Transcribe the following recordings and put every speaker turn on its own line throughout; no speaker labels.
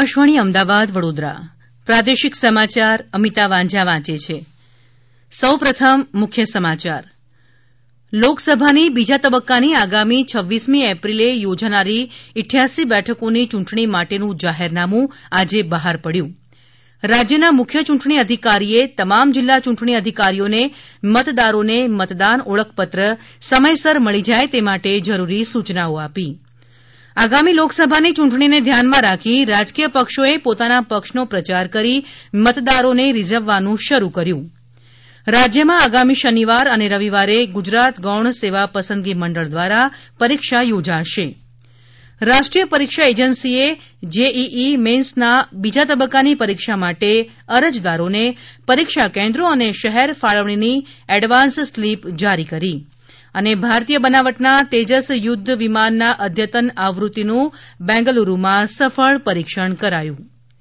આકાશવાણી અમદાવાદ વડોદરા પ્રાદેશિક સમાચાર અમિતા વાંઝા વાંચે છે. સૌપ્રથમ મુખ્ય સમાચાર. લોકસભાની બીજા તબક્કાની આગામી 26મી એપ્રિલે યોજાનારી 88 બેઠકોની ચૂંટણી માટેનું જાહેરનામું આજે બહાર પડ્યું. રાજ્યના મુખ્ય ચૂંટણી અધિકારીએ તમામ જિલ્લા ચૂંટણી અધિકારીઓને મતદારોને મતદાન ઓળખપત્ર સમયસર મળી જાય તે માટે જરૂરી સૂચનાઓ આપી. આગામી લોકસભાની ચૂંટણીને ધ્યાનમાં રાખી રાજકીય પક્ષોએ પોતાના પક્ષનો પ્રચાર કરી મતદારોને રીઝવવાનું શરૂ કર્યું. રાજ્યમાં આગામી શનિવાર અને રવિવારે ગુજરાત ગૌણ સેવા પસંદગી મંડળ દ્વારા પરીક્ષા યોજાશે. રાષ્ટ્રીય પરીક્ષા એજન્સીએ જેઈઈ મેન્સના બીજા તબક્કાની પરીક્ષા માટે અરજદારોને પરીક્ષા કેન્દ્રો અને શહેર ફાળવણીની એડવાન્સ સ્લીપ જારી કરી. અને ભારતીય બનાવટના તેજસ યુદ્ધ વિમાનના અદ્યતન આવૃત્તિનું બેંગલુરુમાં સફળ પરીક્ષણ કરાયું.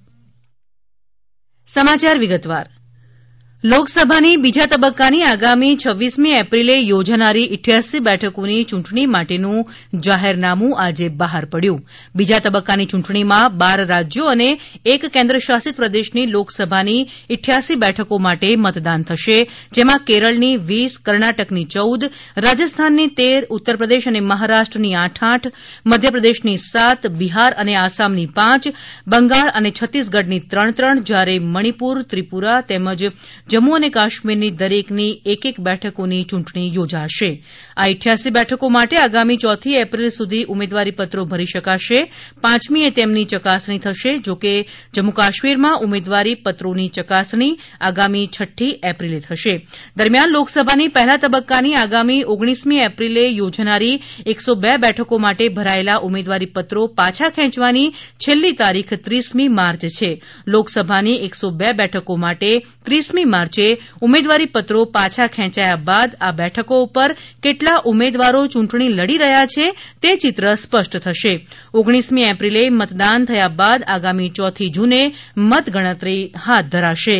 સમાચાર વિગતવાર. લોકસભાની બીજા તબક્કાની આગામી 26મી એપ્રિલે યોજાનારી 88 બેઠકોની ચૂંટણી માટેનું જાહેરનામું આજે બહાર પડ્યું. બીજા તબક્કાની ચૂંટણીમાં 12 રાજ્યો અને એક કેન્દ્રશાસિત પ્રદેશની લોકસભાની 88 બેઠકો માટે મતદાન થશે, જેમાં કેરળની 20, કર્ણાટકની 14, રાજસ્થાનની 13, ઉત્તરપ્રદેશ અને મહારાષ્ટ્રની 8, મધ્યપ્રદેશની 7, બિહાર અને આસામની 5, બંગાળ અને છત્તીસગઢની 3, જ્યારે મણિપુર, ત્રિપુરા તેમજ જમ્મુ અને કાશ્મીરની દરેકની એક એક બેઠકોની ચૂંટણી યોજાશે. આ 88 બેઠકો માટે આગામી 4 એપ્રિલ સુધી ઉમેદવારીપત્રો ભરી શકાશે. 5મીએ તેમની ચકાસણી થશે. જોકે જમ્મુ કાશ્મીરમાં ઉમેદવારીપત્રોની ચકાસણી આગામી 6 એપ્રિલે થશે. દરમિયાન લોકસભાની પહેલા તબક્કાની આગામી 19મી એપ્રિલે યોજાનારી 102 બેઠકો માટે ભરાયેલા ઉમેદવારીપત્રો પાછા ખેંચવાની છેલ્લી તારીખ 30મી માર્ચ છે. લોકસભાની 102 બેઠકો માટે 30મી માર્ચે ઉમેદવારીપત્રો પાછા ખેંચાયા બાદ આ બેઠકો ઉપર કેટલા ઉમેદવારો ચૂંટણી લડી રહ્યા છે તે ચિત્ર સ્પષ્ટ થશે. 19મી એપ્રિલે મતદાન થયા બાદ આગામી 4 જૂને મતગણતરી હાથ ધરાશે.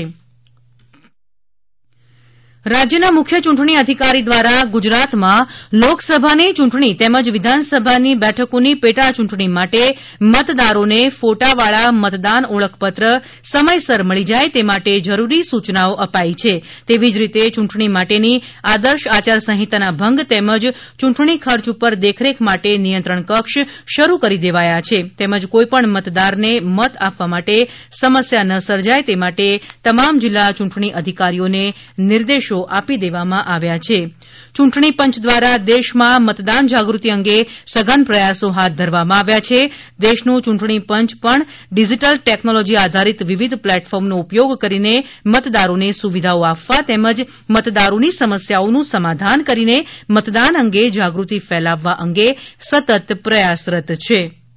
રાજ્યના મુખ્ય ચૂંટણી અધિકારી દ્વારા ગુજરાતમાં લોકસભાની ચૂંટણી તેમજ વિધાનસભાની બેઠકોની પેટા ચૂંટણી માટે મતદારોને ફોટાવાળા મતદાન ઓળખપત્ર સમયસર મળી જાય તે માટે જરૂરી સૂચનાઓ અપાઈ છે. તેવી જ રીતે ચૂંટણી માટેની આદર્શ આચારસંહિતાના ભંગ તેમજ ચૂંટણી ખર્ચ ઉપર દેખરેખ માટે નિયંત્રણ કક્ષ શરૂ કરી દેવાયા છે. તેમજ કોઈપણ મતદારને મત આપવા માટે સમસ્યા ન સર્જાય તે માટે તમામ જિલ્લા ચૂંટણી અધિકારીઓને નિર્દેશો આપી દેવામાં આવ્યા છે. ચૂંટણી પંચ દ્વારા દેશમાં મતદાન જાગૃતિ અંગે સઘન પ્રયાસો હાથ ધરવામાં આવ્યા છે. દેશનું ચૂંટણી પંચ પણ ડિજીટલ ટેકનોલોજી આધારિત વિવિધ પ્લેટફોર્મનો ઉપયોગ કરીને મતદારોને સુવિધાઓ આપવા તેમજ મતદારોની સમસ્યાઓનું સમાધાન કરીને મતદાન અંગે જાગૃતિ ફેલાવવા અંગે સતત પ્રયાસરત છે.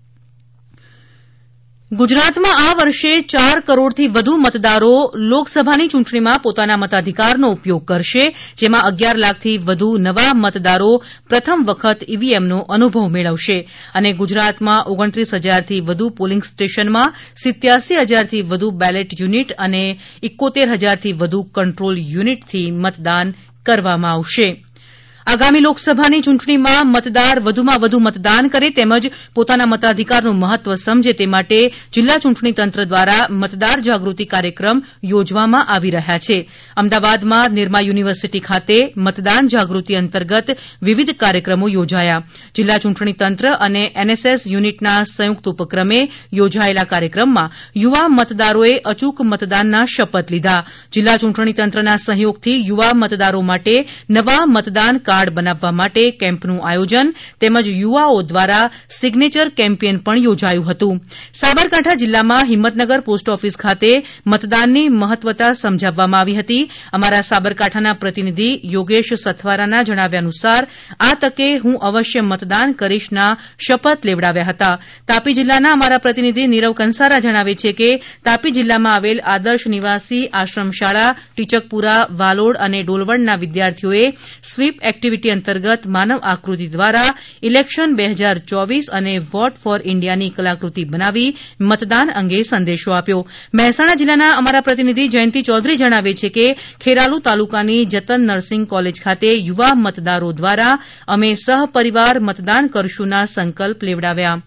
ગુજરાતમાં આ વર્ષે 4 કરોડથી વધુ મતદારો લોકસભાની ચૂંટણીમાં પોતાના મતાધિકારનો ઉપયોગ કરશે, જેમાં 11 લાખથી વધુ નવા મતદારો પ્રથમ વખત ઈવીએમનો અનુભવ મેળવશે અને ગુજરાતમાં 29,000થી વધુ પોલિંગ સ્ટેશનમાં 87,000થી વધુ બેલેટ યુનિટ અને 71,000થી વધુ કંટ્રોલ યુનિટથી મતદાન કરવામાં આવશે. આગામી લોકસભાની ચૂંટણીમાં મતદાર વધુમાં વધુ મતદાન કરે તેમજ પોતાના મતાધિકારનું મહત્વ સમજે તે માટે જિલ્લા ચૂંટણી તંત્ર દ્વારા મતદાર જાગૃતિ કાર્યક્રમ યોજવામાં આવી રહ્યા છે. અમદાવાદમાં નિરમા યુનિવર્સિટી ખાતે મતદાન જાગૃતિ અંતર્ગત વિવિધ કાર્યક્રમો યોજાયા. જિલ્લા ચૂંટણી તંત્ર અને એનએસએસ યુનિટના સંયુક્ત ઉપક્રમે યોજાયેલા કાર્યક્રમમાં યુવા મતદારોએ અચૂક મતદાનના શપથ લીધા. જિલ્લા ચૂંટણી તંત્રના સહયોગથી યુવા મતદારો માટે નવા મતદાન કાર્ડ બનાવવા માટે કેમ્પનું આયોજન તેમજ યુવાઓ દ્વારા સિગ્નેચર કેમ્પેન પણ યોજાયું હતું. સાબરકાંઠા જિલ્લામાં હિંમતનગર પોસ્ટ ઓફિસ ખાતે મતદાનની મહત્વતા સમજાવવામાં આવી હતી. અમારા સાબરકાંઠાના પ્રતિનિધિ યોગેશ સથવારાના જણાવ્યા અનુસાર આ તકે હું અવશ્ય મતદાન કરીશના શપથ લેવડાવ્યા હતા. તાપી જિલ્લાના અમારા પ્રતિનિધિ નીરવ કંસારા જણાવે છે કે તાપી જિલ્લામાં આવેલ આદર્શ નિવાસી આશ્રમ શાળા ટીચકપુરા, વાલોડ અને ડોલવણના વિદ્યાર્થીઓએ સ્વીપ એક્ટિવિટી અંતર્ગત માનવ આકૃતિ દ્વારા ઇલેક્શન 2024 અને વોટ ફોર ઇન્ડિયાની કલાકૃતિ બનાવી મતદાન અંગે સંદેશો આપ્યો. મહેસાણા જિલ્લાના અમારા પ્રતિનિધિ જયંતિ ચૌધરી જણાવે છે કે ખેરાલુ તાલુકાની જતન નર્સિંગ કોલેજ ખાતે યુવા મતદારો દ્વારા અમે સહપરિવાર મતદાન કરશુંના સંકલ્પ લેવડાવ્યા.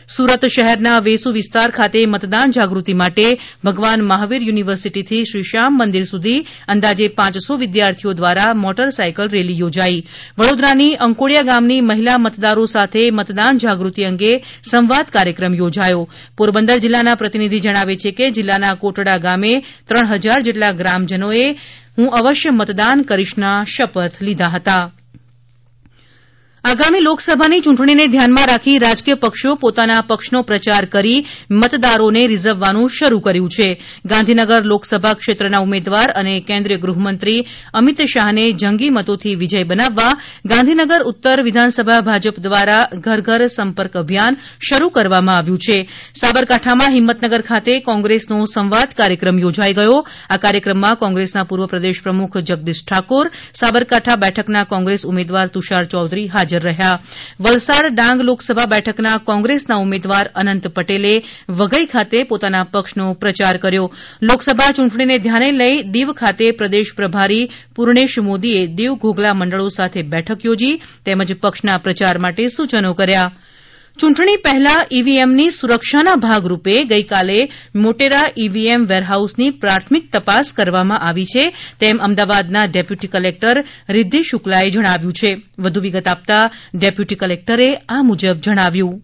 સુરત શહેરના વેસુ વિસ્તાર ખાતે મતદાન જાગૃતિ માટે ભગવાન મહાવીર યુનિવર્સિટીથી શ્રી શ્યામ મંદિર સુધી અંદાજે 500 વિદ્યાર્થીઓ દ્વારા મોટર સાયકલ રેલી યોજાઈ વડોદરાની અંકોડિયા ગામની મહિલા મતદારો સાથે મતદાન જાગૃતિ અંગે સંવાદ કાર્યક્રમ યોજાયો પોરબંદર જિલ્લાના પ્રતિનિધિ જણાવે છે કે જિલ્લાના કોટડા ગામે 3000 જેટલા ગ્રામજનોએ હું અવશ્ય મતદાન કરીશના શપથ લીધા હતા આગામી લોકસભાની ચૂંટણીને ધ્યાનમાં રાખી રાજકીય પક્ષો પોતાના પક્ષનો પ્રચાર કરી મતદારોને રીઝવવાનું શરૂ કર્યું છે ગાંધીનગર લોકસભા ક્ષેત્રના ઉમેદવાર અને કેન્દ્રીય ગૃહમંત્રી અમિત શાહને જંગી મતોથી વિજય બનાવવા ગાંધીનગર ઉત્તર વિધાનસભા ભાજપ દ્વારા ઘર ઘર સંપર્ક અભિયાન શરૂ કરવામાં આવ્યું છે સાબરકાંઠામાં હિંમતનગર ખાતે કોંગ્રેસનો સંવાદ કાર્યક્રમ યોજાઈ ગયો આ કાર્યક્રમમાં કોંગ્રેસના પૂર્વ પ્રદેશ પ્રમુખ જગદીશ ઠાકોર સાબરકાંઠા બેઠકના કોંગ્રેસ ઉમેદવાર તુષાર ચૌધરી હાજર રહ્યા વલસાડ ડાંગ લોકસભા બેઠકના કોંગ્રેસના ઉમેદવાર અનંત પટેલે વઘઈ ખાતે પોતાના પક્ષનો પ્રચાર કર્યો લોકસભા ચૂંટણીને ધ્યાને લઈ દીવ ખાતે પ્રદેશ પ્રભારી પૂર્ણેશ મોદીએ દીવ ઘોઘલા મંડળો સાથે બેઠક યોજી તેમજ પક્ષના પ્રચાર માટે સૂચનો કર્યા ચૂંટણી પહેલા ઈવીએમની સુરક્ષાના ભાગરૂપે ગઈકાલે મોટેરા ઈવીએમ વેરહાઉસની પ્રાથમિક તપાસ કરવામાં આવી છે તેમ અમદાવાદના ડેપ્યુટી કલેક્ટર રિદ્ધિ શુક્લાએ જણાવ્યું છે વધુ વિગત આપતા ડેપ્યુટી કલેક્ટરે આ મુજબ જણાવ્યું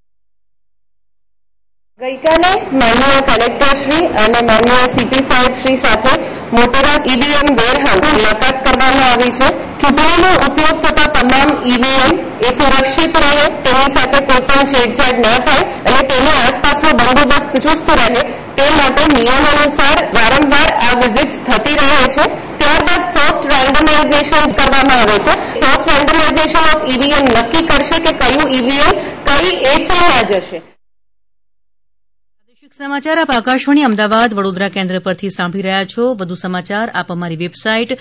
ગઈકાલે માનનીય કલેક્ટરશ્રી અને માનનીય સીપી સાહેબશ્રી સાથે મોટેરા ઈવીએમ વેરહાઉસ મુલાકાત કરવામાં આવી છે ચૂંટણીનો ઉપયોગ થતા તમામ ઈવીએમ એ સુરક્ષિત રહે તેની સાથે કોઈપણ છેડછાડ ન થાય અને તેની આસપાસનો બંદોબસ્ત ચુસ્ત રહે તે માટે નિયમાનુસાર વારંવાર આ વિઝિટ્સ થતી રહે છે ત્યારબાદ ફર્સ્ટ રેન્ડમાઇઝેશન કરવામાં આવે છે ફર્સ્ટ રેન્ડમાઇઝેશન ઓફ ઈવીએમ નક્કી કરશે કે કયું ઈવીએમ કઈ એફમાં જશે
સમાચાર આપ આકાશવાણી અમદાવાદ વડોદરા કેન્દ્ર પરથી સાંભળી રહ્યા છો વધુ સમાચાર આપ અમારી વેબસાઇટ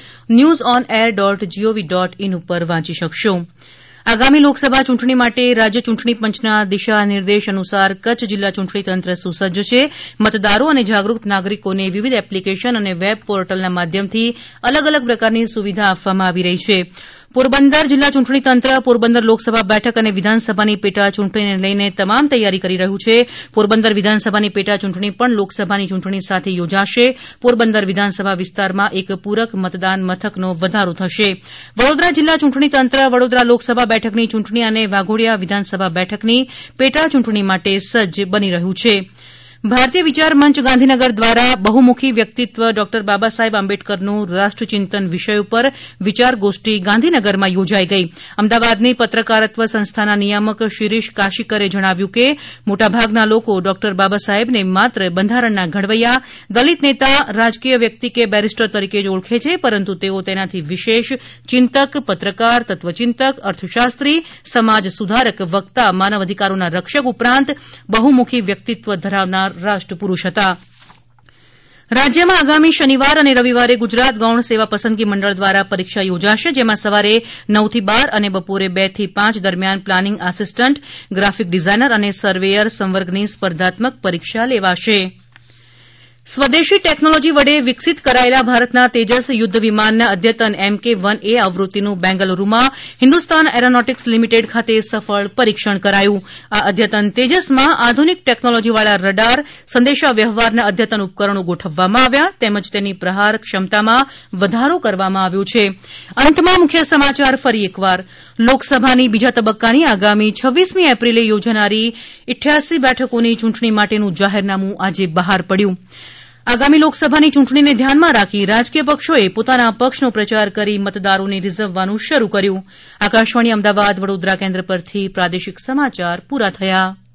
newsonair.gov.in ઉપર વાંચી શકશો આગામી લોકસભા ચૂંટણી માટે રાજ્ય ચૂંટણી પંચના દિશા નિર્દેશ અનુસાર કચ્છ જિલ્લા ચૂંટણી તંત્ર સુસજ્જ છે મતદારો અને જાગૃત નાગરિકોને વિવિધ એપ્લિકેશન અને વેબ પોર્ટલના માધ્યમથી અલગ અલગ પ્રકારની સુવિધા આપવામાં આવી રહી છે પોરબંદર જિલ્લા ચૂંટણી તંત્ર પોરબંદર લોકસભા બેઠક અને વિધાનસભાની પેટા ચૂંટણીને લઈને તમામ તૈયારી કરી રહ્યું છે પોરબંદર વિધાનસભાની પેટા ચૂંટણી પણ લોકસભાની ચૂંટણી સાથે યોજાશે પોરબંદર વિધાનસભા વિસ્તારમાં એક પૂરક મતદાન મથકનો વધારો થશે વડોદરા જિલ્લા ચૂંટણી તંત્ર વડોદરા લોકસભા બેઠકની ચૂંટણી અને વાઘોડિયા વિધાનસભા બેઠકની પેટા ચૂંટણી માટે સજ્જ બની રહ્યું છે ભારતીય વિચાર મંચ ગાંધીનગર દ્વારા બહુમુખી વ્યક્તિત્વ ડોક્ટર બાબા સાહેબ આંબેડકરનું રાષ્ટ્રચિંતન વિષય ઉપર વિચાર ગોષ્ઠી ગાંધીનગરમાં યોજાઈ ગઈ અમદાવાદની પત્રકારત્વ સંસ્થાના નિયામક શિરીષ કાશીકરે જણાવ્યું કે મોટાભાગના લોકો ડોક્ટર બાબા સાહેબને માત્ર બંધારણના ઘડવૈયા દલિત નેતા રાજકીય વ્યક્તિ કે બેરિસ્ટર તરીકે જ ઓળખે છે પરંતુ તેઓ તેનાથી વિશેષ ચિંતક પત્રકાર તત્વચિંતક અર્થશાસ્ત્રી સમાજ સુધારક વક્તા માનવ અધિકારોના રક્ષક ઉપરાંત બહુમુખી વ્યક્તિત્વ ધરાવનાર રાષ્ટ્રપુરૂષ હતા રાજ્યમાં આગામી શનિવાર અને રવિવારે ગુજરાત ગૌણ સેવા પસંદગી મંડળ દ્વારા પરીક્ષા યોજાશે જેમાં સવારે 9 થી 12 અને બપોરે 2 થી 5 દરમિયાન પ્લાનિંગ આસિસ્ટન્ટ ગ્રાફિક ડિઝાઇનર અને સર્વેયર સંવર્ગની સ્પર્ધાત્મક પરીક્ષા લેવાશે સ્વદેશી ટેકનોલોજી વડે વિકસિત કરાયેલા ભારતના તેજસ યુદ્ધ વિમાનના અદ્યતન MK-1A આવૃત્તિનું બેંગલુરૂમાં હિન્દુસ્તાન એરોનોટિક્સ લિમિટેડ ખાતે સફળ પરીક્ષણ કરાયું આ અદ્યતન તેજસમાં આધુનિક ટેકનોલોજીવાળા રડાર સંદેશા વ્યવહારના અદ્યતન ઉપકરણો ગોઠવવામાં આવ્યા તેમજ તેની પ્રહાર ક્ષમતામાં વધારો કરવામાં આવ્યો છે અંતમાં મુખ્ય સમાચાર ફરી એકવાર લોકસભાની બીજા તબક્કાની આગામી 26મી એપ્રિલે યોજાનારી 88 બેઠકોની ચૂંટણી માટેનું જાહેરનામું આજે બહાર પડ્યું આગામી લોકસભાની ચૂંટણીને ધ્યાનમાં રાખી રાજકીય પક્ષોએ પોતાના પક્ષનો પ્રચાર કરી મતદારોને રીઝવવાનું શરૂ કર્યું આકાશવાણી અમદાવાદ વડોદરા કેન્દ્ર પરથી પ્રાદેશિક સમાચાર પૂરા થયા